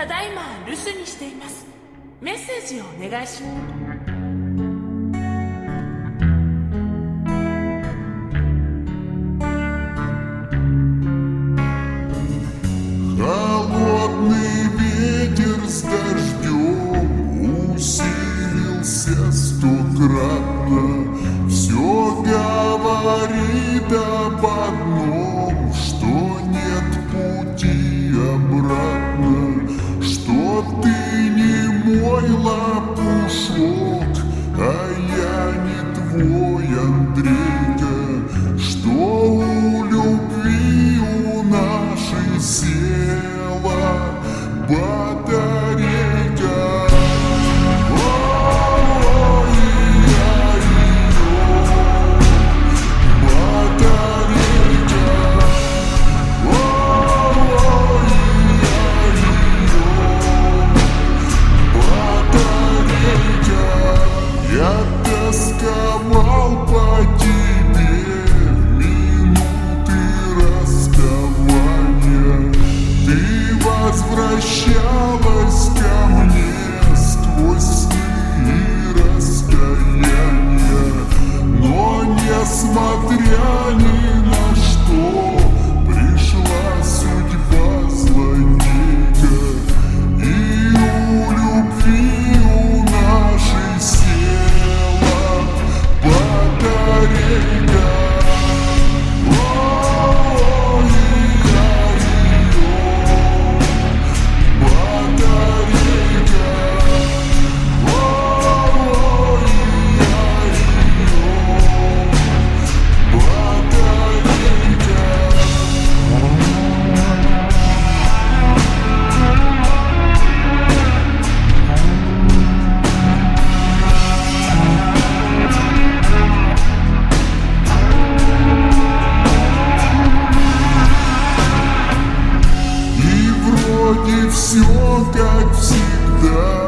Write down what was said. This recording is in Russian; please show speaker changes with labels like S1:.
S1: ただいま留守にしています。メッセージをお願いします。
S2: Холодный ветер с дождем усилился стократно. Все говорит об одном, что нет пути обратно, что ты не мой лопушок, а я не твой Андрейка, что у любви у нашей села батарейка. Я тосковал по тебе в минуты расставания. Ты возвращалась ко мне сквозь сны и расстояния. Но несмотря ни на что, пришла судьба злодейка. И у любви у нашей села батарейка. И вроде все как всегда.